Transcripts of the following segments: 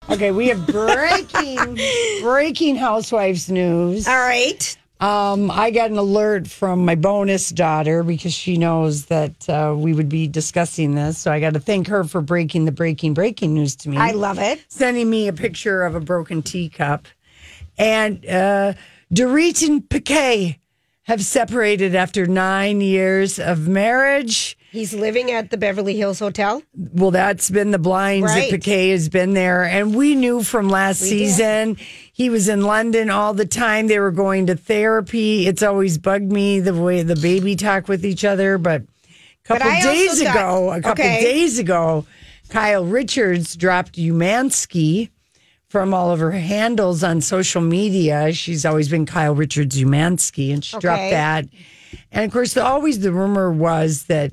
Okay, we have breaking Housewives news. All right. I got an alert from my bonus daughter because she knows that we would be discussing this. So I got to thank her for breaking the breaking news to me. I love it. Sending me a picture of a broken teacup. And Dorit and Piquet have separated after 9 years of marriage. He's living at the Beverly Hills Hotel. Well, that's been the blinds that Piquet has been there. And we knew from last season, he was in London all the time. They were going to therapy. It's always bugged me the way the baby talk with each other. But a couple days ago, Kyle Richards dropped Umansky from all of her handles on social media. She's always been Kyle Richards Umansky, and she dropped that. And of course, always the rumor was that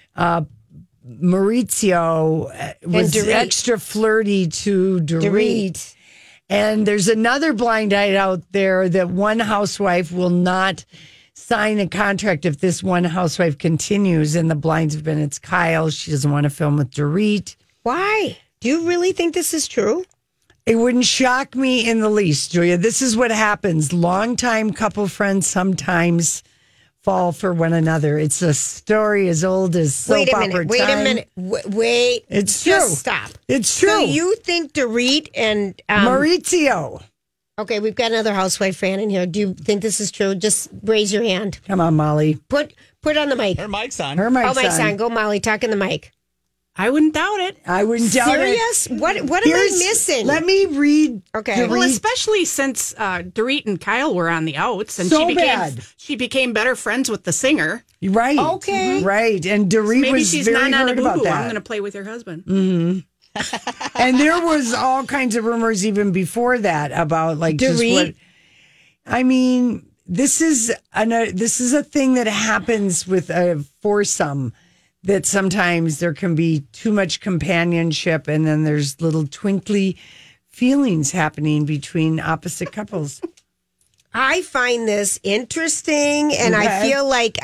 Maurizio was extra flirty to Dorit. And there's another blind eye out there that one housewife will not sign a contract if this one housewife continues. And the blinds have been, it's Kyle. She doesn't want to film with Dorit. Why? Do you really think this is true? It wouldn't shock me in the least, Julia. This is what happens. Longtime couple friends sometimes fall for one another. It's a story as old as soap opera time. Wait a minute. Wait. It's true. Just stop. It's true. So you think Dorit and Maurizio. Okay, we've got another housewife fan in here. Do you think this is true? Just raise your hand. Come on, Molly. Put on the mic. Her mic's on. Mic's on. Go, Molly. Talk in the mic. I wouldn't doubt it. I wouldn't doubt it. Serious? What am I missing? Let me read. Okay. Well, especially since Dorit and Kyle were on the outs, and she became better friends with the singer. Right. Okay. Right. And Dorit was she's very not on hurt a about boo-boo. that. I'm going to play with your husband. Mm-hmm. And there was all kinds of rumors even before that about like Dorit. just what. I mean, this is a thing that happens with a foursome. That sometimes there can be too much companionship and then there's little twinkly feelings happening between opposite couples. I find this interesting and I feel like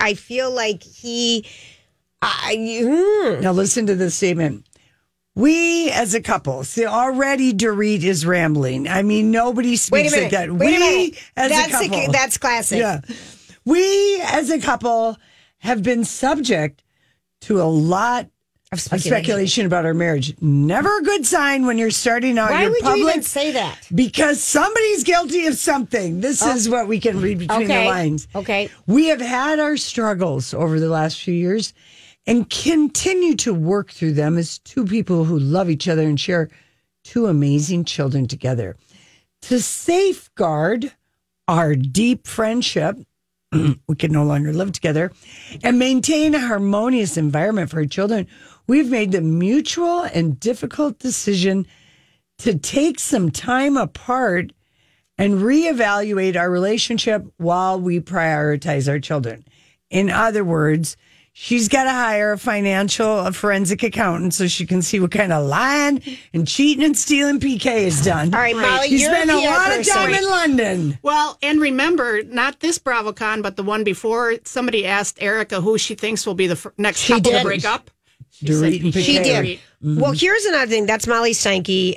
Now listen to this statement. We as a couple, see already Dorit is rambling. I mean, nobody speaks like that. Wait a minute. As a couple. That's classic. Yeah. We as a couple have been subject to a lot of speculation about our marriage. Never a good sign when you're starting out. Why would public, you even say that? Because somebody's guilty of something. This is what we can read between the lines. Okay. We have had our struggles over the last few years and continue to work through them as two people who love each other and share two amazing children together. To safeguard our deep friendship, we can no longer live together, and maintain a harmonious environment for our children, we've made the mutual and difficult decision to take some time apart and reevaluate our relationship while we prioritize our children. In other words, she's got to hire a forensic accountant so she can see what kind of lying and cheating and stealing PK has done. All right, Molly, He's you're spent a a lot of time in person. London. Well, and remember, not this BravoCon, but the one before, somebody asked Erica who she thinks will be the next couple to break up. Dorit and She PK. did. Mm-hmm. Well, here's another thing. That's Molly Steinke.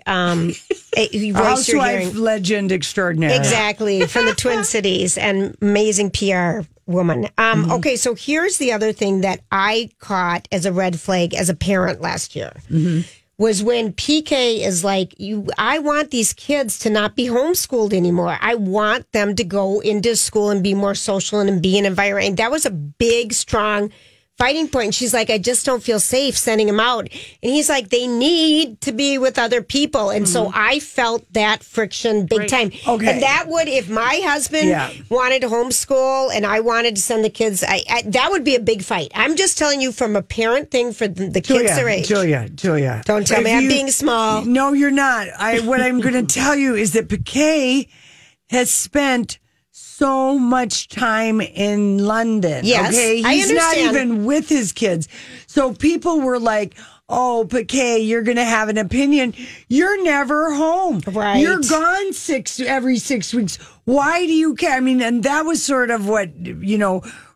Housewife legend extraordinaire. Exactly, from the Twin Cities and amazing PR woman. Okay, so here's the other thing that I caught as a red flag as a parent last year. Was when PK is like, I want these kids to not be homeschooled anymore. I want them to go into school and be more social and be in an environment. And that was a big, strong fighting point. And she's like, I just don't feel safe sending them out. And he's like, they need to be with other people. And so I felt that friction big time. Okay. And that would, if my husband wanted to homeschool and I wanted to send the kids, that would be a big fight. I'm just telling you from a parent thing for the kids their age. Julia. Don't tell me I'm being small. No, you're not. What I'm going to tell you is that Piquet has spent so much time in London. Yes, okay? I He's not understand. even with his kids. So people were like, oh, Piquet, you're going to have an opinion. You're never home. Right. You're gone every 6 weeks. Why do you care? I mean, and that was sort of what,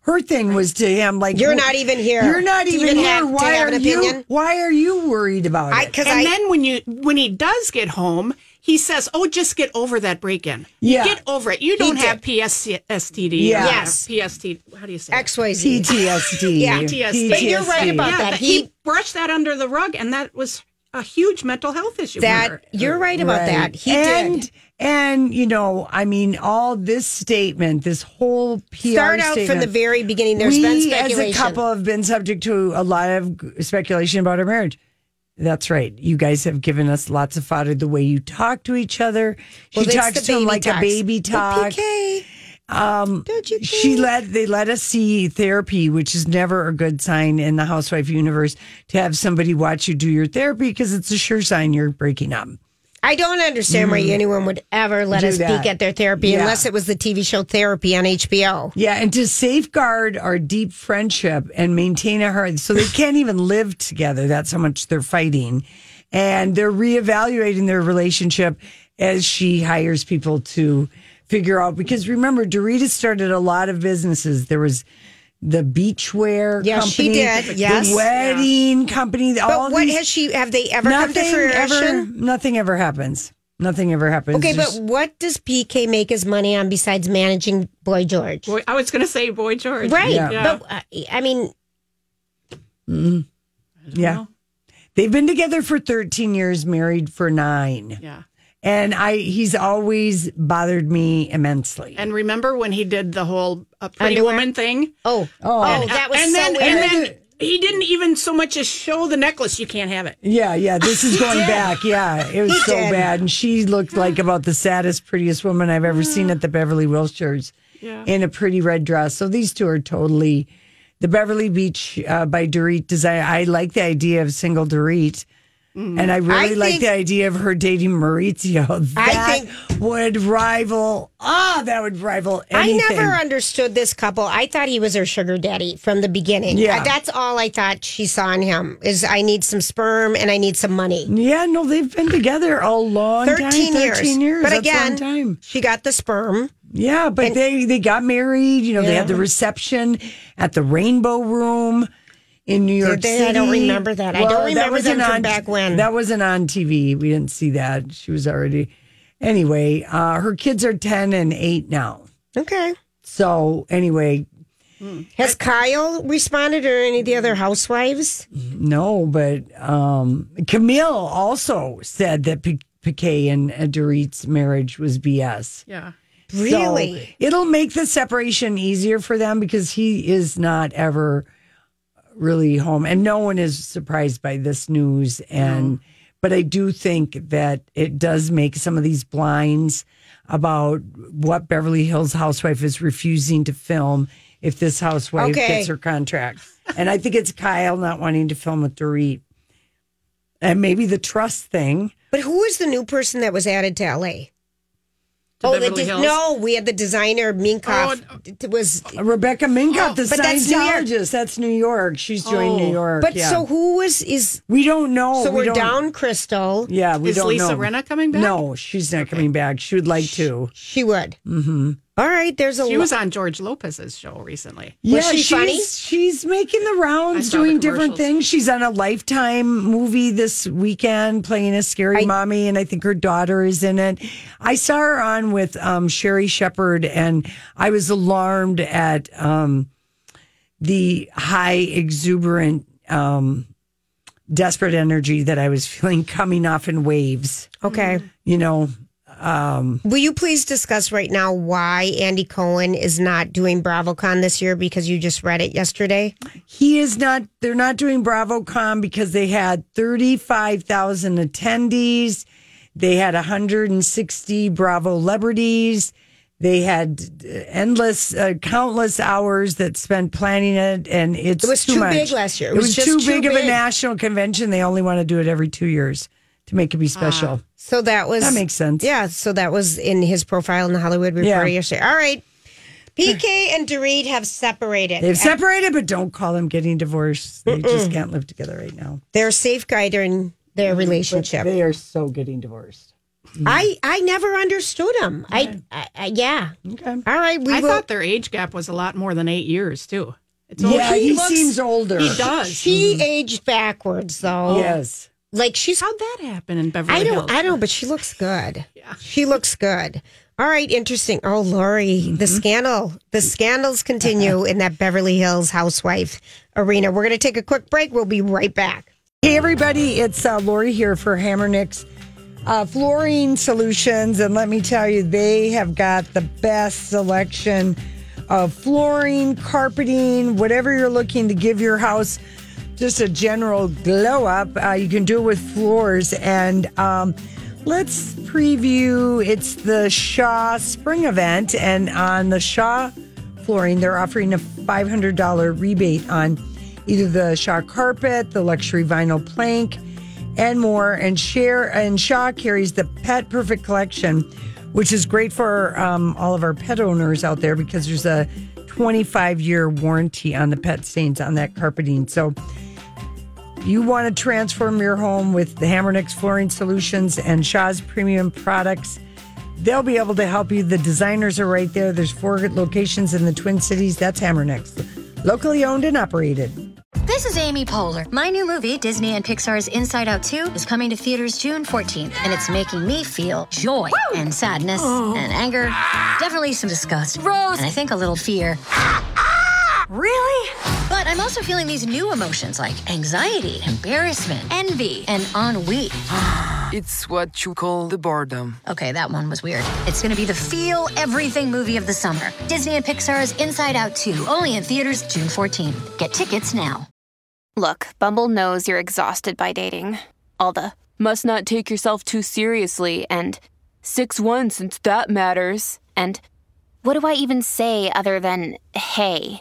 her thing was to him like, You're not even here. You're not to even here. to have an opinion? Why are you worried about it? Then when he does get home, he says, "Oh, just get over that break-in. Yeah. Get over it. You don't have PSTD. Yeah. Yes, PST. How do you say XYZ? PTSD. Yeah. PTSD. But you're right about Yeah, that. he brushed that under the rug, and that was a huge mental health issue. for her. You're right about that. He did. And, I mean, all this statement, this whole PR Start out statement, from the very beginning. There's been speculation. As a couple have been subject to a lot of speculation about our marriage. That's right. You guys have given us lots of fodder. The way you talk to each other. She talks to him like a baby talk. Okay. Don't you They let us see therapy, which is never a good sign in the housewife universe to have somebody watch you do your therapy because it's a sure sign you're breaking up. I don't understand why anyone would ever let us peek at their therapy unless it was the TV show Therapy on HBO. Yeah, and to safeguard our deep friendship and maintain a heart, so they can't even live together. That's how much they're fighting. And they're reevaluating their relationship as she hires people to figure out. Because remember, Dorita started a lot of businesses. There was the beachwear company. She did. Yes. The wedding company. But have they ever come to fruition? Nothing ever happens. Nothing ever happens. Okay, but what does PK make his money on besides managing Boy George? I was going to say Boy George. Right. Yeah. But, I mean... Yeah. They've been together for 13 years, married for 9. Yeah. And he's always bothered me immensely. And remember when he did the whole Pretty Underwear? Woman thing? Oh, that was so weird. And then he didn't even so much as show the necklace. You can't have it. Yeah. This is going back. Yeah, it was so did. bad. And she looked like about the saddest, prettiest woman I've ever seen at the Beverly Wilshires in a pretty red dress. So these two are totally the Beverly Beach by Dorit design. I like the idea of single Dorit. And I really like the idea of her dating Maurizio. That would rival anything. I never understood this couple. I thought he was her sugar daddy from the beginning. Yeah. That's all I thought she saw in him is I need some sperm and I need some money. Yeah, no, they've been together a long 13 time. years. 13 years. But That's again, a long time. she got the sperm. Yeah, but they got married. They had the reception at the Rainbow Room in New York City. I don't remember that. I don't remember them from back when. That wasn't on TV. We didn't see that. She was already... Anyway, her kids are 10 and 8 now. Okay. So, anyway... Has Kyle responded or any of the other housewives? No, but Camille also said that Piquet and Dorit's marriage was BS. Yeah. Really? So it'll make the separation easier for them because he is not ever really home. And no one is surprised by this news. But I do think that it does make some of these blinds about what Beverly Hills housewife is refusing to film if this housewife gets her contract. And I think it's Kyle not wanting to film with Dorit. And maybe the trust thing. But who is the new person that was added to LA? Beverly Hills? No, we had the designer Minkoff. It was Rebecca Minkoff, the but that's New York. Scientologist. That's New York. She's joined New York. But so who is? We don't know. So we're down Crystal. Yeah, we Is don't Lisa know. Rinna coming back? No, she's not coming back. She would like to. She would. Mm-hmm. All right. She was on George Lopez's show recently. Yeah, was she funny? She's making the rounds, I saw doing the different commercials. things. She's on a Lifetime movie this weekend, playing a scary mommy, and I think her daughter is in it. I saw her on with Sherry Shepherd, and I was alarmed at the high, exuberant, desperate energy that I was feeling coming off in waves. Okay. Will you please discuss right now why Andy Cohen is not doing BravoCon this year because you just read it yesterday? He is not, they're not doing BravoCon because they had 35,000 attendees. They had 160 Bravo celebrities. They had countless hours that spent planning it, and it was too too much. big last year. It was just too big of a big. national convention. They only want to do it every 2 years to make it be special. So that was... That makes sense. Yeah, so that was in his profile in the Hollywood Reporter yesterday. All right. PK and Dorit have separated. They've separated, but don't call them getting divorced. They just can't live together right now. They're safeguarding their relationship. But they are so getting divorced. I never understood them. Yeah. Okay. All right. I thought their age gap was a lot more than 8 years, too. He seems older. He does. She aged backwards, though. Yes. Like she's. How'd that happen in Beverly Hills? I don't, but she looks good. Yeah. She looks good. All right, interesting. Oh, Lori, the scandals continue in that Beverly Hills housewife arena. We're going to take a quick break. We'll be right back. Hey, everybody, it's Lori here for Hamernick's Flooring Solutions. And let me tell you, they have got the best selection of flooring, carpeting, whatever you're looking to give your house just a general glow up. You can do it with floors. And let's preview. It's the Shaw Spring event. And on the Shaw Flooring, they're offering a $500 rebate on either the Shaw carpet, the luxury vinyl plank, and more. And Shaw carries the Pet Perfect Collection, which is great for all of our pet owners out there because there's a 25-year warranty on the pet stains on that carpeting. So you want to transform your home with the Hamernick's Flooring Solutions and Shaw's premium products. They'll be able to help you. The designers are right there. There's 4 locations in the Twin Cities. That's Hamernick's, locally owned and operated. This is Amy Poehler. My new movie, Disney and Pixar's Inside Out 2, is coming to theaters June 14th, and it's making me feel joy and sadness and anger, definitely some disgust, Rose, and I think a little fear. Really? But I'm also feeling these new emotions like anxiety, embarrassment, envy, and ennui. It's what you call the boredom. Okay, that one was weird. It's going to be the feel everything movie of the summer. Disney and Pixar's Inside Out 2, only in theaters June 14th. Get tickets now. Look, Bumble knows you're exhausted by dating. All the must not take yourself too seriously and 6'1" since that matters. And what do I even say other than hey?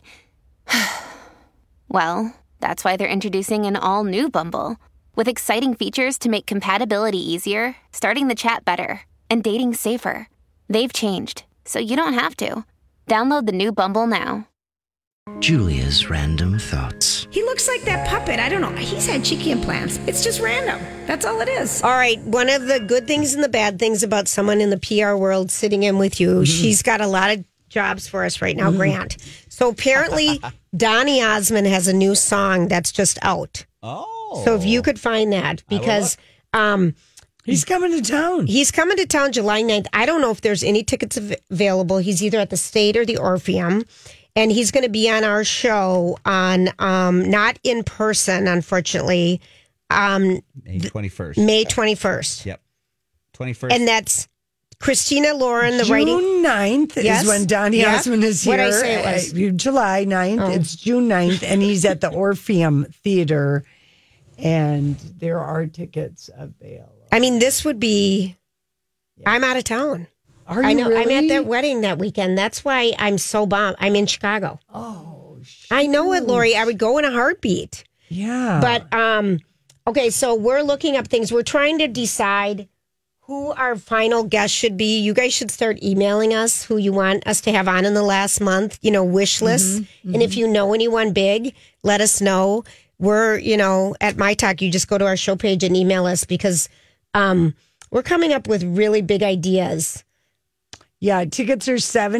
Well, that's why they're introducing an all-new Bumble with exciting features to make compatibility easier, starting the chat better, and dating safer. They've changed, so you don't have to. Download the new Bumble now. Julia's random thoughts. He looks like that puppet. I don't know. He's had cheeky implants. It's just random. That's all it is. All right. One of the good things and the bad things about someone in the PR world sitting in with you, she's got a lot of jobs for us right now, Grant. So apparently, Donny Osmond has a new song that's just out. Oh. So if you could find that, because he's coming to town. He's coming to town July 9th. I don't know if there's any tickets available. He's either at the State or the Orpheum. And he's going to be on our show on, not in person, unfortunately. May 21st. May 21st. Yep. 21st. And that's Christina Lauren, the writing. June 9th is when Donny Osmond is here. What did I say it was? July 9th. It's June 9th, and he's at the Orpheum Theater, and there are tickets available. I mean, this would be, I'm out of town. Are you I know. really? I'm at that wedding that weekend. That's why I'm so bummed. I'm in Chicago. Oh, shoot. I know it, Lori. I would go in a heartbeat. Yeah. But, okay, so we're looking up things. We're trying to decide who our final guest should be. You guys should start emailing us who you want us to have on in the last month, wish lists. And if you know anyone big, let us know. We're, at My Talk, you just go to our show page and email us because we're coming up with really big ideas. Yeah, tickets are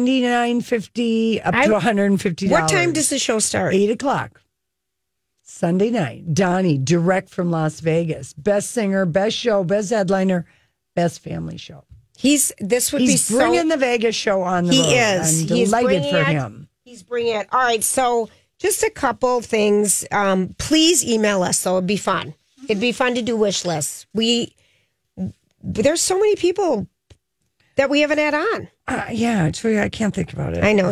$79.50 up to $150. What time does the show start? 8:00. Sunday night. Donny, direct from Las Vegas. Best singer, best show, best headliner, best family show. He's bringing the Vegas show on the road. He is. I'm delighted for him. He's bringing it. All right, so just a couple things. Please email us, so it'd be fun. It'd be fun to do wish lists. There's so many people that we haven't had on. Yeah, I can't think about it. I know.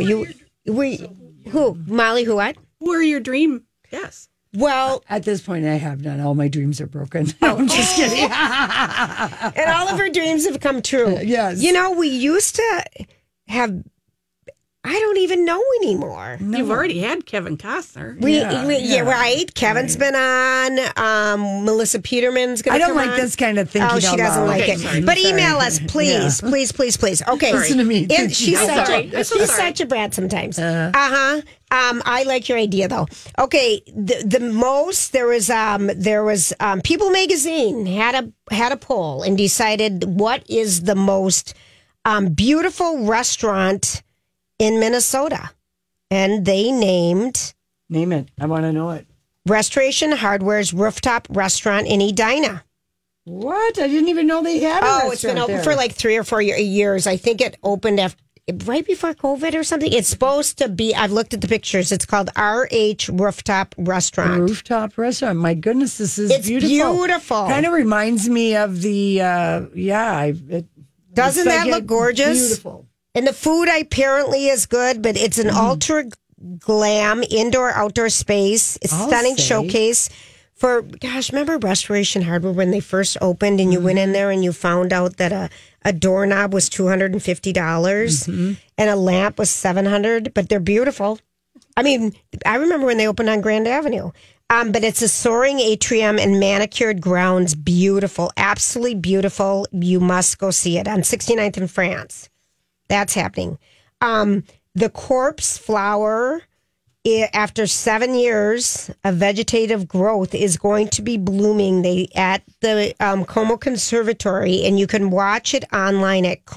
Who? Molly, who what? Who are your dream guests? Well, at this point, I have none. All my dreams are broken. I'm just kidding. And all of her dreams have come true. Yes. We used to have I don't even know anymore. You've already had Kevin Costner. Right. Kevin's been on. Melissa Peterman's going to I don't like this kind of thinking. Oh, she doesn't like it. sorry. But email us, please. Please. Okay. Listen to me. She's such a brat sometimes. I like your idea though. Okay, there was People Magazine had a poll and decided what is the most beautiful restaurant in Minnesota, and they named Name it. I want to know it. Restoration Hardware's rooftop restaurant in Edina. What? I didn't even know they had a restaurant. It's been open for like 3 or 4 years. I think it opened right before COVID or something. It's supposed to be, I've looked at the pictures. It's called RH Rooftop Restaurant. Rooftop Restaurant. My goodness, this is beautiful. It's beautiful. Kind of reminds me of the, Doesn't that look gorgeous? Beautiful. And the food apparently is good, but it's an ultra glam indoor-outdoor space. It's a stunning showcase for, remember Restoration Hardware when they first opened and you went in there and you found out that a doorknob was $250 and a lamp was $700, but they're beautiful. I mean, I remember when they opened on Grand Avenue. But it's a soaring atrium and manicured grounds. Beautiful. Absolutely beautiful. You must go see it on 69th in France. That's happening. The Corpse Flower, after 7 years of vegetative growth, is going to be blooming at the Como Conservatory, and you can watch it online at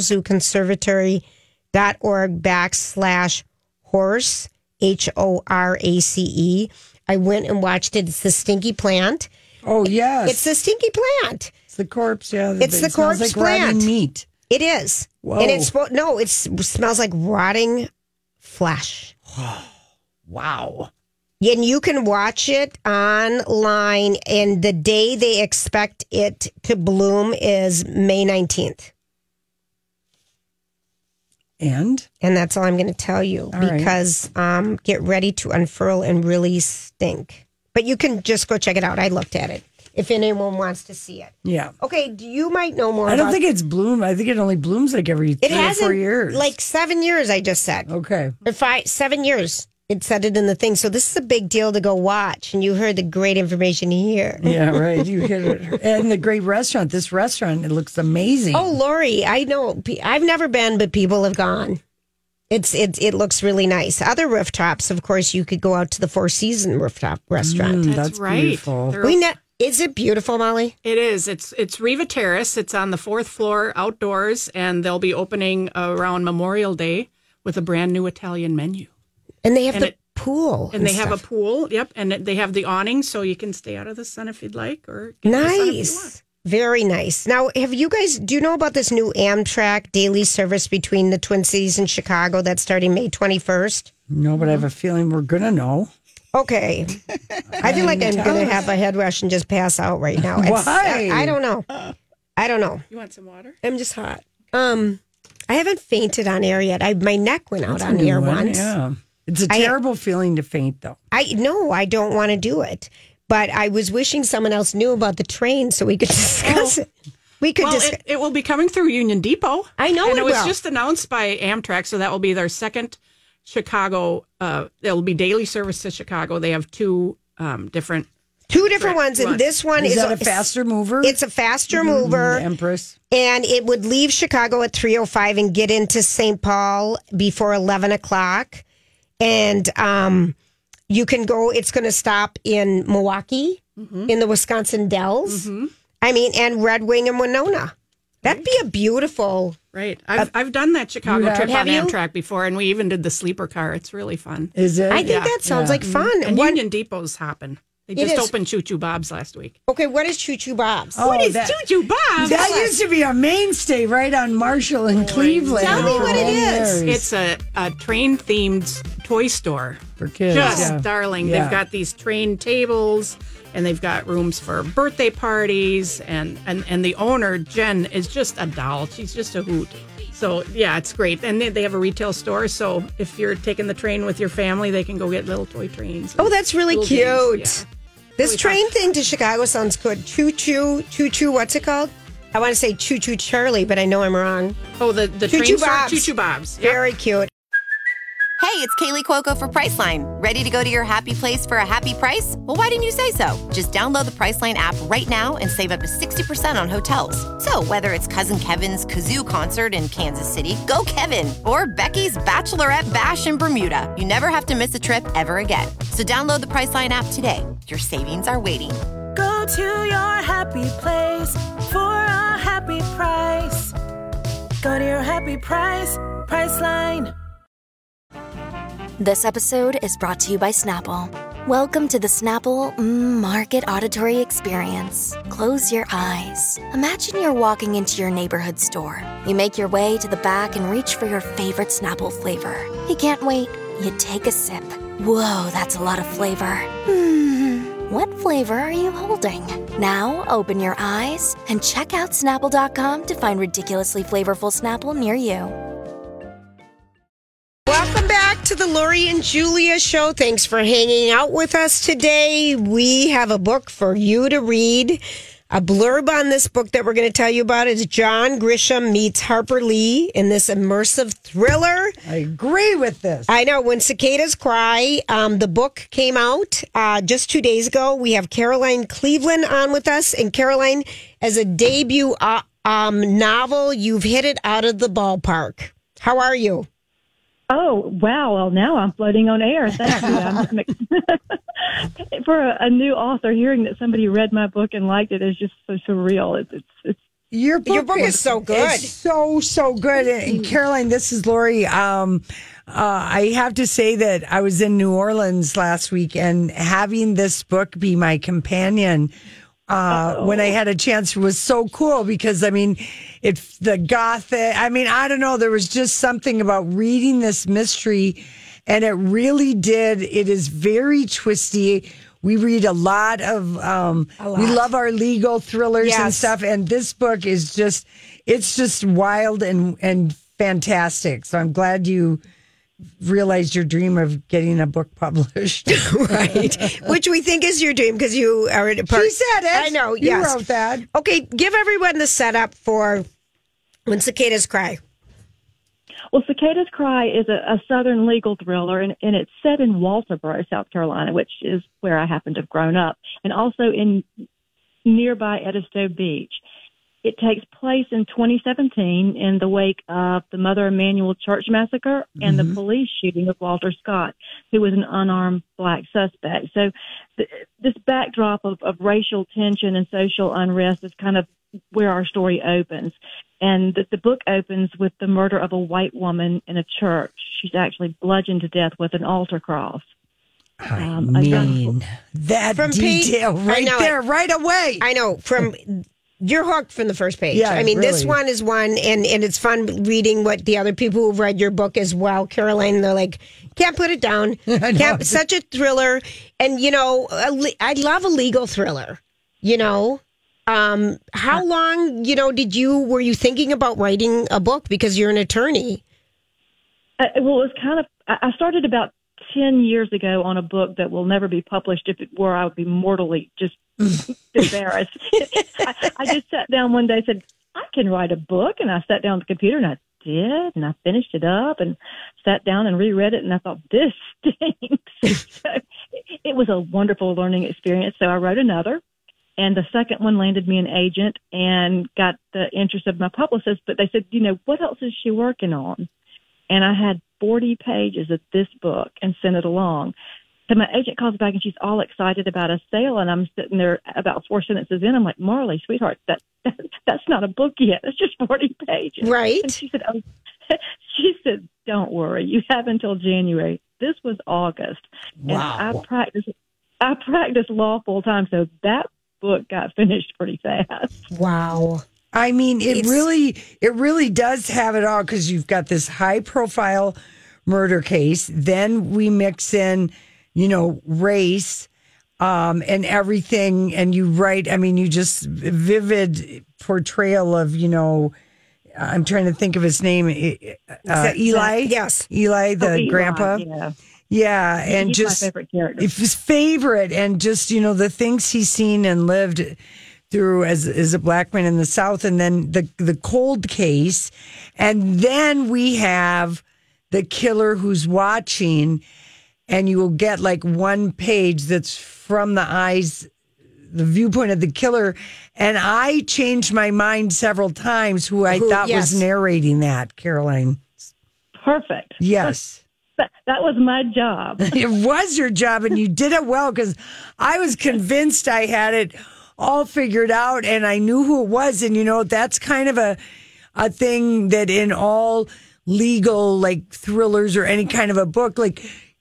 comozooconservatory.org/horse, HORACE. I went and watched it. It's the stinky plant. Oh, yes. It's the stinky plant. It's the corpse, yeah. It's the corpse like plant. Rotting meat. It is. Whoa. And it smells like rotting flesh. Wow. And you can watch it online, and the day they expect it to bloom is May 19th. And that's all I'm going to tell you, because get ready to unfurl and really stink. But you can just go check it out. I looked at it. If anyone wants to see it. Yeah. Okay, you might know more I don't think it's bloom. I think it only blooms like every 3 or 4 years. Like 7 years, I just said. Okay. Or 7 years. It said it in the thing. So this is a big deal to go watch. And you heard the great information here. Yeah, right. You hit it. And the great restaurant. This restaurant, it looks amazing. Oh, Lori, I know. I've never been, but people have gone. It looks really nice. Other rooftops, of course, you could go out to the Four Seasons rooftop restaurant. That's right. Beautiful. Is it beautiful, Molly? It is. It's Riva Terrace. It's on the 4th floor outdoors, and they'll be opening around Memorial Day with a brand new Italian menu. And they have the pool. And they have a pool, yep. And they have the awning, so you can stay out of the sun if you'd like. Nice. Very nice. Now, do you know about this new Amtrak daily service between the Twin Cities and Chicago that's starting May 21st? No, but I have a feeling we're going to know. Okay. I feel like I'm going to have a head rush and just pass out right now. Why? I don't know. You want some water? I'm just hot. I haven't fainted on air yet. My neck went out on air once. Yeah. It's a terrible feeling to faint, though. I don't want to do it. But I was wishing someone else knew about the train so we could discuss it. It will be coming through Union Depot. I know and it was will. just announced by Amtrak, so that will be their second Chicago. There'll be daily service to Chicago. They have two different ones, and this one is that a faster mover. It's a faster mover, the Empress, and it would leave Chicago at 3:05 and get into St. Paul before 11 o'clock, and you can go. It's going to stop in Milwaukee, in the Wisconsin Dells. I mean, and Red Wing and Winona. That'd be a beautiful. Right. I've done that Chicago trip on Amtrak before, and we even did the sleeper car. It's really fun. Is it? I think that sounds like fun. And Union Depot's hopping. They just opened Choo Choo Bob's last week. Okay, what is Choo Choo Bob's? What is Choo Choo Bob's? That used to be a mainstay right on Marshall and Cleveland. Tell me what it is. It's a train-themed toy store. For kids. Just darling. Yeah. They've got these train tables, and they've got rooms for birthday parties, and the owner, Jen, is just a doll. She's just a hoot. So, yeah, it's great. And they have a retail store, so if you're taking the train with your family, they can go get little toy trains. Oh, that's really cute. Games. Yeah. This really train fun. thing to Chicago sounds good. Choo Choo, what's it called? I want to say Choo Choo Charlie, but I know I'm wrong. Oh, the Choo train Choo store? Bob's. Choo Choo Bob's. Yep. Very cute. it's Kaylee Cuoco for Priceline. Ready to go to your happy place for a happy price? Well, why didn't you say so? Just download the Priceline app right now and save up to 60% on hotels. So whether it's Cousin Kevin's Kazoo Concert in Kansas City, go Kevin, or Becky's Bachelorette Bash in Bermuda, you never have to miss a trip ever again. So download the Priceline app today. Your savings are waiting. Go to your happy place for a happy price. Go to your happy price, Priceline. This episode is brought to you by Snapple. Welcome to the Snapple Market Auditory Experience. Close your eyes. Imagine you're walking into your neighborhood store. You make your way to the back and reach for your favorite Snapple flavor. You can't wait. You take a sip. Whoa, that's a lot of flavor. What flavor are you holding? Now open your eyes and check out Snapple.com to find ridiculously flavorful Snapple near you. Welcome back to the Lori and Julia show. Thanks for hanging out with us today. We have a book for you to read. A blurb on this book that we're going to tell you about is John Grisham meets Harper Lee in this immersive thriller. I agree with this. I know. When Cicadas Cry, the book came out just 2 days ago. We have Caroline Cleveland on with us. And Caroline, as a debut novel, you've hit it out of the ballpark. How are you? Oh, wow. Well, now I'm floating on air. Thank you. For a new author, hearing that somebody read my book and liked it is just so surreal. It's Your book is so good. It's so good. And Caroline, this is Lori. I have to say that I was in New Orleans last week, and having this book be my companion when I had a chance was so cool because, I mean, it's the gothic. I mean, I don't know. There was just something about reading this mystery, and it really did. It is very twisty. We read a lot of, we love our legal thrillers and stuff. And this book is it's just wild and fantastic. So I'm glad you realized your dream of getting a book published. Right. Which we think is your dream because you are a part. She said it. I know. You wrote that. Okay. Give everyone the setup for When Cicadas Cry. Well, Cicadas Cry is a Southern legal thriller, and it's set in Walterboro, South Carolina, which is where I happen to have grown up, and also in nearby Edisto Beach. It takes place in 2017 in the wake of the Mother Emanuel Church massacre and the police shooting of Walter Scott, who was an unarmed black suspect. So this backdrop of racial tension and social unrest is kind of where our story opens. And the book opens with the murder of a white woman in a church. She's actually bludgeoned to death with an altar cross. I mean, that from detail right there, right away. I know. You're hooked from the first page. Yeah, I mean, really. this one is one, and it's fun reading what the other people who've read your book as well, Caroline. They're like, can't put it down. Such a thriller. And, you know, I love a legal thriller, you know. How long, you know, were you thinking about writing a book because you're an attorney? Well, it was kind of, I started about 10 years ago on a book that will never be published. If it were, I would be mortally just embarrassed. I just sat down one day and said, I can write a book. And I sat down at the computer and I did. And I finished it up and sat down and reread it. And I thought, this stinks. So it was a wonderful learning experience. So I wrote another. And the second one landed me an agent and got the interest of my publicist. But they said, you know, what else is she working on? And I had 40 pages of this book and sent it along. So my agent calls back and she's all excited about a sale. And I'm sitting there about 4 sentences in. I'm like, Marley, sweetheart, that's not a book yet. It's just 40 pages. Right. And she said, don't worry. You have until January. This was August. Wow. And I practiced law full time. So that book got finished pretty fast. Wow. I mean, it really does have it all because you've got this high profile murder case. Then we mix in, you know, race and everything. And you write, I mean, you just vivid portrayal of, you know, I'm trying to think of his name. Eli. Yes. Eli, the Eli, grandpa. Yeah. Yeah. And he's just my favorite character. His favorite. And just, you know, the things he's seen and lived through as a black man in the South, and then the cold case, and then we have the killer who's watching, and you will get like one page that's from the eyes, the viewpoint of the killer. And I changed my mind several times who I thought was narrating that, Caroline. Perfect. Yes. That was my job. It was your job, and you did it well, because I was convinced I had it all figured out and I knew who it was. And, that's kind of a thing that in all legal, like, thrillers or any kind of a book, like,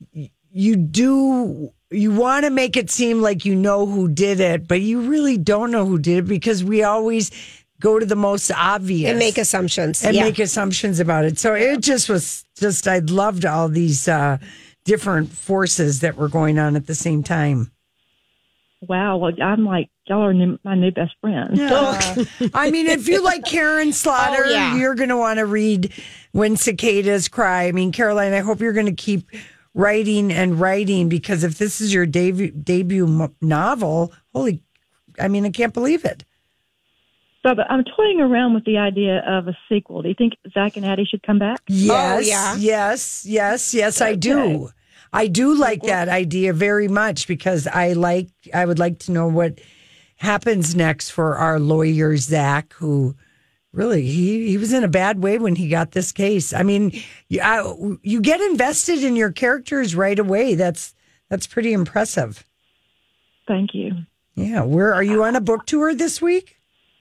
you want to make it seem like you know who did it, but you really don't know who did it, because we always go to the most obvious. And make assumptions. And make assumptions about it. So it was I loved all these different forces that were going on at the same time. Wow. Well, I'm like, y'all are my new best friends. Yeah. I mean, if you like Karen Slaughter, you're going to want to read When Cicadas Cry. I mean, Caroline, I hope you're going to keep writing and writing, because if this is your debut novel, I can't believe it. So, but I'm toying around with the idea of a sequel. Do you think Zach and Addie should come back? Yes, yes, I do. I do like that idea very much, because I would like to know what happens next for our lawyer, Zach, who really, he was in a bad way when he got this case. I mean, you get invested in your characters right away. That's pretty impressive. Thank you. Yeah. Are you on a book tour this week?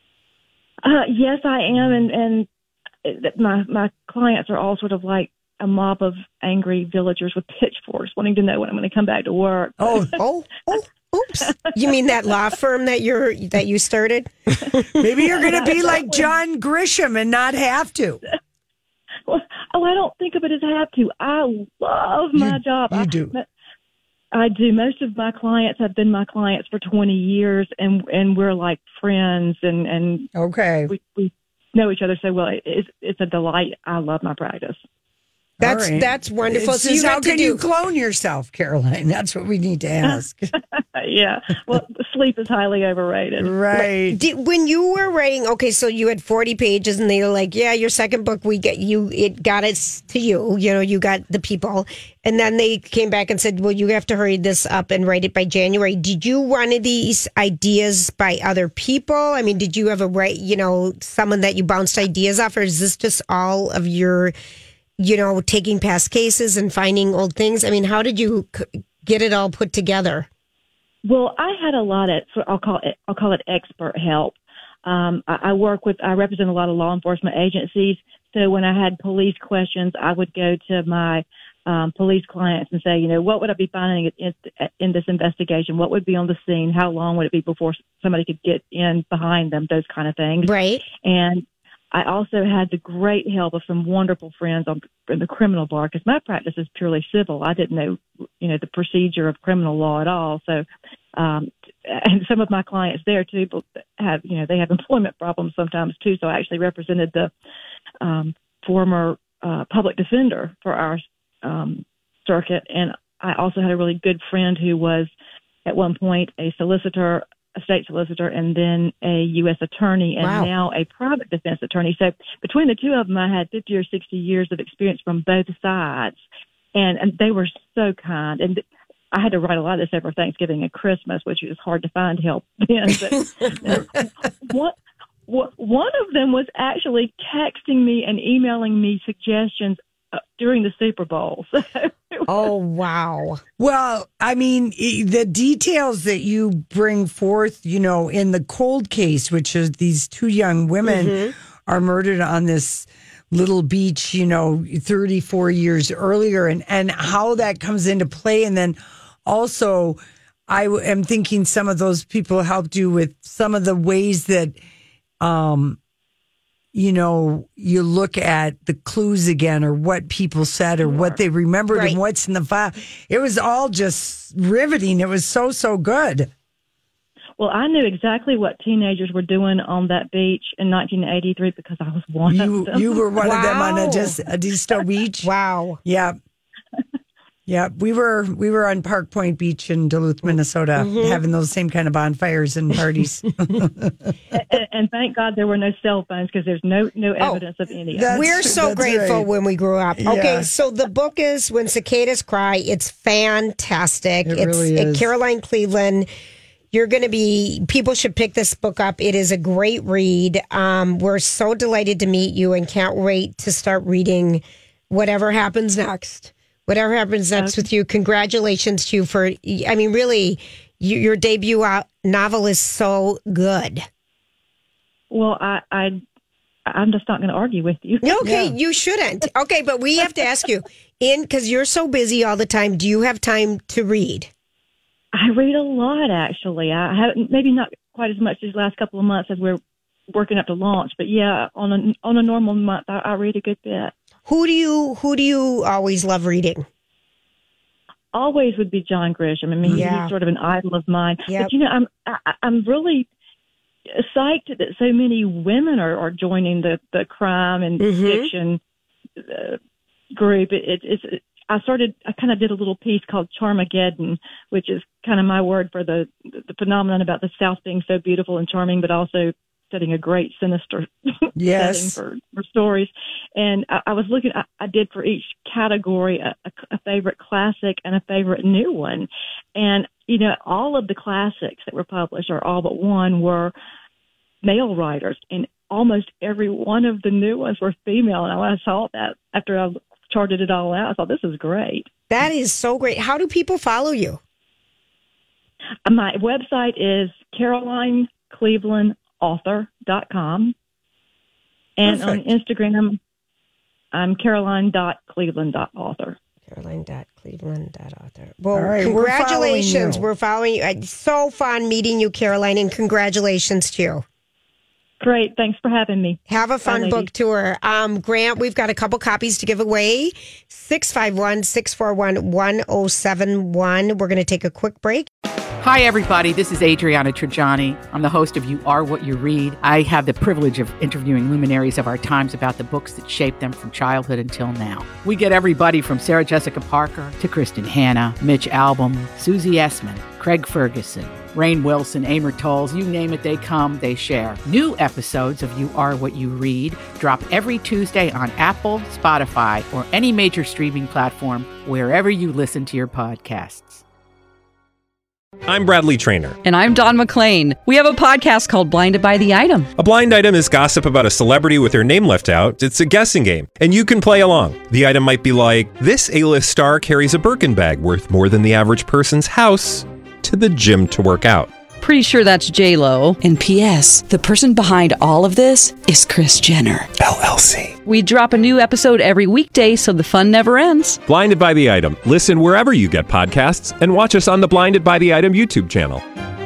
Yes, I am. And my clients are all sort of like a mob of angry villagers with pitchforks wanting to know when I'm going to come back to work. Oops. You mean that law firm that you started? Maybe you're going to be like John Grisham and not have to. Well, I don't think of it as have to. I love my job. You do. I do. Most of my clients have been my clients for 20 years, and we're like friends, and okay, we know each other so well. It's a delight. I love my practice. That's wonderful. So how can you clone yourself, Caroline? That's what we need to ask. Yeah. Well, sleep is highly overrated. Right. When you were writing, so you had 40 pages, and they were like, "Yeah, your second book, it got us to you. You got the people." And then they came back and said, "Well, you have to hurry this up and write it by January." Did you run these ideas by other people? I mean, did you have someone that you bounced ideas off, or is this just all of your taking past cases and finding old things? I mean, how did you get it all put together? Well, I had a lot of, I'll call it expert help. I represent a lot of law enforcement agencies. So when I had police questions, I would go to my police clients and say, what would I be finding in this investigation? What would be on the scene? How long would it be before somebody could get in behind them? Those kind of things. Right. And I also had the great help of some wonderful friends in the criminal bar, because my practice is purely civil. I didn't know, the procedure of criminal law at all. So, and some of my clients there too have, they have employment problems sometimes too. So I actually represented the former public defender for our circuit, and I also had a really good friend who was at one point a state solicitor, and then a U.S. attorney, and now a private defense attorney. So between the two of them, I had 50 or 60 years of experience from both sides, and they were so kind. And I had to write a lot of this over Thanksgiving and Christmas, which was hard to find help then. But one of them was actually texting me and emailing me suggestions during the Super Bowl. Oh, wow. Well, I mean, the details that you bring forth, in the cold case, which is these two young women are murdered on this little beach, 34 years earlier, and how that comes into play. And then also, I am thinking some of those people helped you with some of the ways that, you look at the clues again, or what people said, or what they remembered, and what's in the file. It was all just riveting. It was so good. Well, I knew exactly what teenagers were doing on that beach in 1983 because I was one of them. You were one of them on a Edisto Beach? Wow. Yeah. Yeah, we were on Park Point Beach in Duluth, Minnesota, having those same kind of bonfires and parties. and thank God there were no cell phones because there's no evidence of any of it. We're so grateful when we grew up. Yeah. Okay, so the book is When Cicadas Cry. It's fantastic. It really is. Caroline Cleveland. People should pick this book up. It is a great read. We're so delighted to meet you and can't wait to start reading whatever happens next. Whatever happens next with you, congratulations to you for, really, your debut novel is so good. Well, I'm just not going to argue with you. Okay, you shouldn't. Okay, but we have to ask you, because you're so busy all the time, do you have time to read? I read a lot, actually. I haven't, maybe not quite as much these last couple of months as we're working up to launch, but yeah, on a normal month, I read a good bit. Who do you always love reading? Always would be John Grisham. I mean, he's sort of an idol of mine. Yep. But I'm really psyched that so many women are joining the crime and fiction group. I kind of did a little piece called Charmageddon, which is kind of my word for the phenomenon about the South being so beautiful and charming, but also setting a great sinister setting for stories. And I was looking, I did for each category a favorite classic and a favorite new one. And, all of the classics that were published, or all but one, were male writers. And almost every one of the new ones were female. And when I saw that, after I charted it all out, I thought, this is great. That is so great. How do people follow you? My website is CarolineClevelandAuthor.com. And Perfect. on Instagram, I'm Caroline.Cleveland.author. Caroline.Cleveland.author. Well, All right, congratulations. we're following you. It's so fun meeting you, Caroline, and congratulations to you. Great. Thanks for having me. Have a fun Bye, book tour. Grant, we've got a couple copies to give away. 651-641-1071. We're going to take a quick break. Hi, everybody. This is Adriana Trajani. I'm the host of You Are What You Read. I have the privilege of interviewing luminaries of our times about the books that shaped them from childhood until now. We get everybody from Sarah Jessica Parker to Kristen Hanna, Mitch Albom, Susie Essman, Craig Ferguson, Rainn Wilson, Amor Tolls, you name it, they come, they share. New episodes of You Are What You Read drop every Tuesday on Apple, Spotify, or any major streaming platform wherever you listen to your podcasts. I'm Bradley Trainer. And I'm Don McClain. We have a podcast called Blinded by the Item. A blind item is gossip about a celebrity with their name left out. It's a guessing game, and you can play along. The item might be like, this A-list star carries a Birkin bag worth more than the average person's house to the gym to work out. Pretty sure that's J-Lo. And P.S. the person behind all of this is Kris Jenner, LLC. We drop a new episode every weekday so the fun never ends. Blinded by the Item. Listen wherever you get podcasts and watch us on the Blinded by the Item YouTube channel.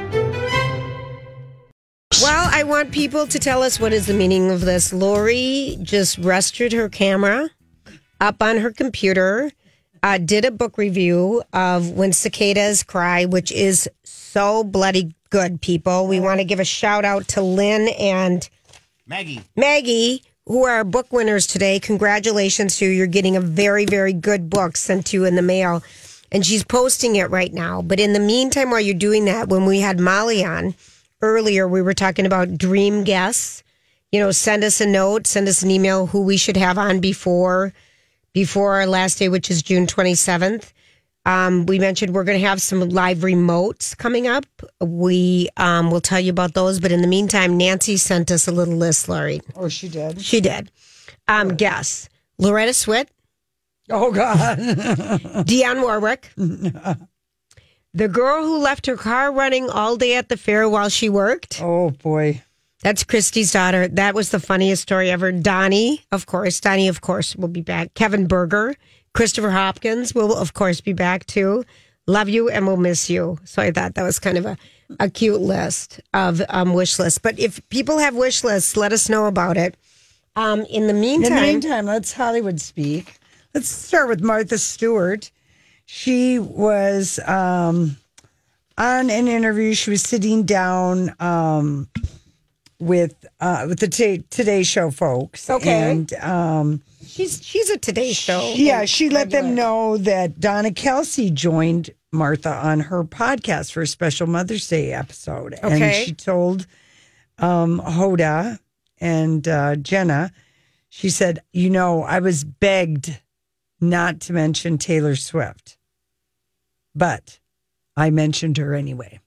Well, I want people to tell us what is the meaning of this. Lori just rested her camera up on her computer, did a book review of When Cicadas Cry, which is so bloody good, people. We want to give a shout out to Lynn and Maggie, who are book winners today. Congratulations to you. You're getting a very, very good book sent to you in the mail. And she's posting it right now. But in the meantime, while you're doing that, when we had Molly on earlier, we were talking about dream guests. Send us a note, send us an email who we should have on before our last day, which is June 27th. We mentioned we're going to have some live remotes coming up. We will tell you about those. But in the meantime, Nancy sent us a little list, Laurie. Oh, she did? She did. Guess. Loretta Swit. Oh, God. Dionne Warwick. The girl who left her car running all day at the fair while she worked. Oh, boy. That's Christy's daughter. That was the funniest story ever. Donnie, of course, will be back. Kevin Berger. Christopher Hopkins will, of course, be back, too. Love you and we'll miss you. So I thought that was kind of a cute list of wish lists. But if people have wish lists, let us know about it. In the meantime, let's Hollywood speak. Let's start with Martha Stewart. She was on an interview. She was sitting down with the Today Show folks. Okay. And she's a Today Show. Yeah, she let them know that Donna Kelsey joined Martha on her podcast for a special Mother's Day episode. Okay. And she told Hoda and Jenna, she said, I was begged not to mention Taylor Swift, but I mentioned her anyway.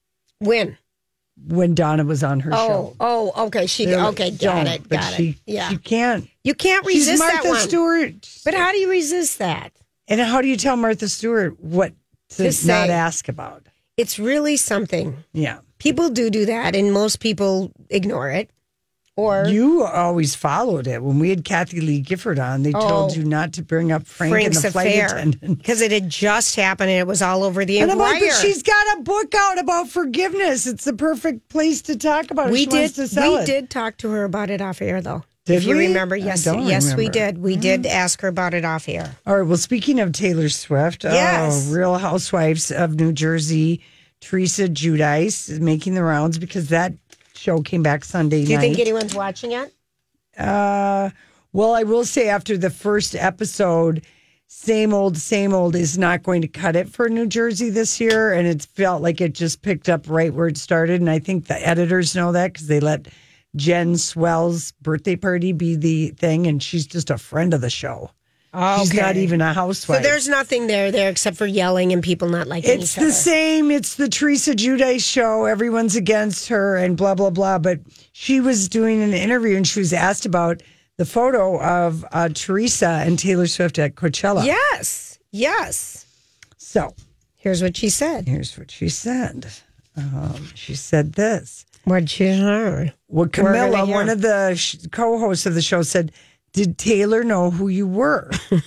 When Donna was on her show. Oh, okay. Got it. Yeah. She can't. You can't resist Martha that one. Stewart. But how do you resist that? And how do you tell Martha Stewart what to not ask about? It's really something. Yeah. People do that, and most people ignore it. Or you always followed it. When we had Kathy Lee Gifford on, they told you not to bring up Frank's and the flight attendant. Because it had just happened and it was all over the Inquirer. And I'm like, but she's got a book out about forgiveness. It's the perfect place to talk about it. We did did talk to her about it off air, though. Did you we? remember? Yes, we did. We did ask her about it off air. All right. Well, speaking of Taylor Swift, Real Housewives of New Jersey, Teresa Giudice is making the rounds because that show came back Sunday night. Do you think anyone's watching it? Well, I will say after the first episode, same old is not going to cut it for New Jersey this year. And it felt like it just picked up right where it started. And I think the editors know that because they let Jen Swell's birthday party be the thing. And she's just a friend of the show. Okay. She's not even a housewife. So there's nothing there except for yelling and people not liking each other. It's the same. It's the Teresa Giudice show. Everyone's against her and blah, blah, blah. But she was doing an interview and she was asked about the photo of Teresa and Taylor Swift at Coachella. Yes. So here's what she said. She said this. What'd she say? Well, Camilla, one of the co-hosts of the show, said, did Taylor know who you were?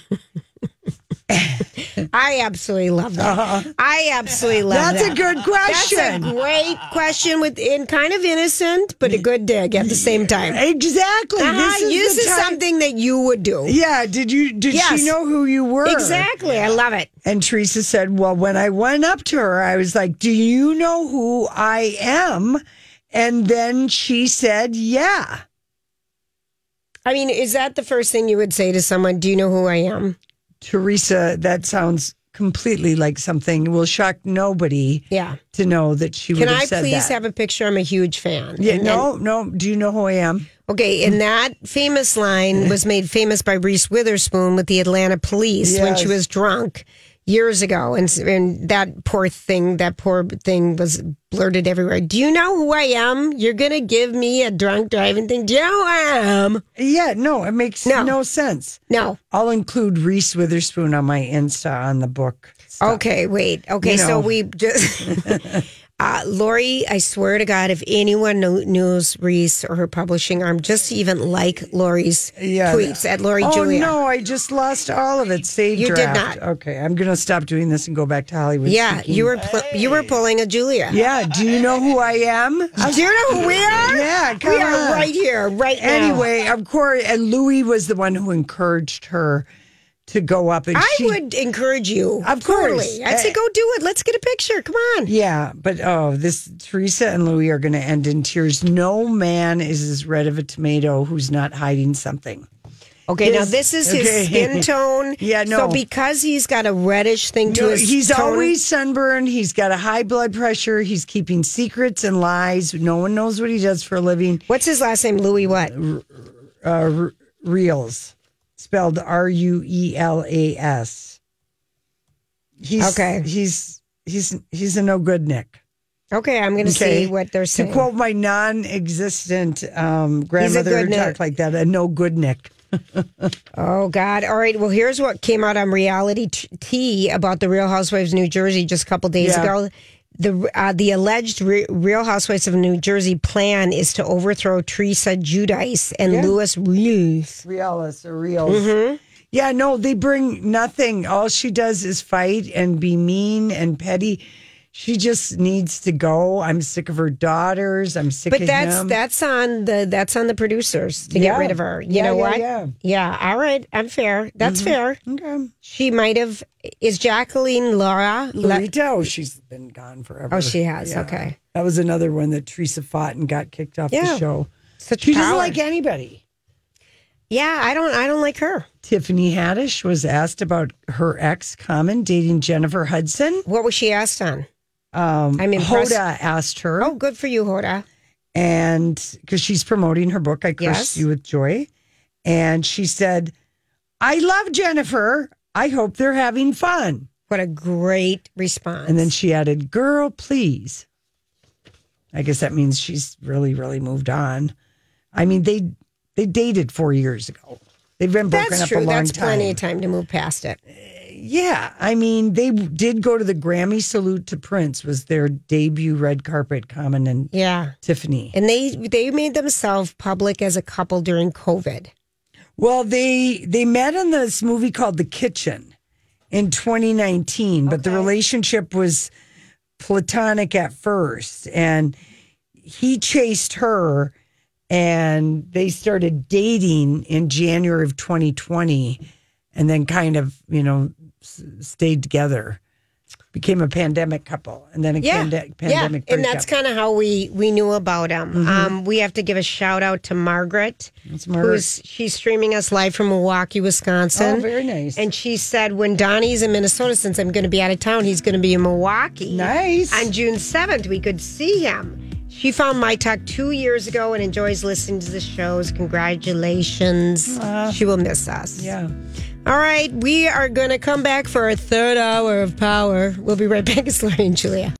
I absolutely love that. That's a good question. That's a great question and kind of innocent, but a good dig at the same time. Exactly. This is something that you would do. Yeah. Did she know who you were? Exactly. I love it. And Teresa said, well, when I went up to her, I was like, do you know who I am? And then she said, yeah. I mean, is that the first thing you would say to someone? Do you know who I am? Teresa, that sounds completely like something will shock nobody to know that she would have said that. Can I please have a picture? I'm a huge fan. Yeah, no. Do you know who I am? Okay, and that famous line was made famous by Reese Witherspoon with the Atlanta police when she was drunk years ago. And that poor thing was blurted everywhere. Do you know who I am? You're going to give me a drunk driving thing. Do you know who I am? Yeah, no, it makes no sense. No. I'll include Reese Witherspoon on my Insta on the book stuff. Okay, wait. Okay, so we just... Lori, I swear to God, if anyone knows Reese or her publishing arm, just even like Lori's tweets at Lori Julia. Oh, no, I just lost all of it. Save You draft. did not. Okay, I'm going to stop doing this and go back to Hollywood. Yeah, speaking. you were pulling a Julia. Yeah, do you know who I am? Do you know who we are? Yeah, come we are on. right here, right now. Anyway, of course, and Louis was the one who encouraged her to go up. And I would encourage you. Of course. Totally. I'd say go do it. Let's get a picture. Come on. Yeah, but this Teresa and Louis are going to end in tears. No man is as red of a tomato who's not hiding something. Okay, now this is his skin tone. Yeah, no. So because he's got a reddish thing to his he's tone, always sunburned. He's got a high blood pressure. He's keeping secrets and lies. No one knows what he does for a living. What's his last name? Louis what? Reels. Spelled Ruelas. He's a no good Nick. Okay, I'm going to see what they're saying. To quote my non-existent grandmother who talked like that, a no good Nick. Oh, God. All right. Well, here's what came out on Reality T about the Real Housewives of New Jersey just a couple days ago. The alleged Real Housewives of New Jersey plan is to overthrow Teresa Giudice and Louis Reels. Mm-hmm. Yeah, no, they bring nothing. All she does is fight and be mean and petty. She just needs to go. I'm sick of her daughters. I'm sick of him. But that's on the producers to get rid of her. You know what? Yeah. All right. I'm fair. That's fair. Okay. She might have. Is Jacqueline Loretta? She's been gone forever. Oh, she has. Yeah. Okay. That was another one that Teresa fought and got kicked off the show. She doesn't like anybody. Yeah, I don't like her. Tiffany Haddish was asked about her ex Common dating Jennifer Hudson. What was she asked on? Hoda asked her. Oh, good for you, Hoda. And because she's promoting her book, I Cursed You with Joy. And she said, I love Jennifer. I hope they're having fun. What a great response. And then she added, girl, please. I guess that means she's really, really moved on. I mean, they dated 4 years ago. They've been broken up a long time. That's plenty of time to move past it. Yeah. I mean, they did go to the Grammy Salute to Prince, was their debut red carpet, Common and Tiffany. And they made themselves public as a couple during COVID. Well, they met in this movie called The Kitchen in 2019, but the relationship was platonic at first. And he chased her and they started dating in January of 2020 and then kind of, stayed together. Became a pandemic couple and then a pandemic breakup. And that's kind of how we knew about them. Mm-hmm. We have to give a shout out to Margaret. She's streaming us live from Milwaukee, Wisconsin. Oh, very nice. And she said when Donnie's in Minnesota, since I'm going to be out of town, he's going to be in Milwaukee. Nice. On June 7th, we could see him. She found My Talk 2 years ago and enjoys listening to the shows. Congratulations. She will miss us. Yeah. All right, we are going to come back for our third hour of power. We'll be right back. It's Lori and Julia.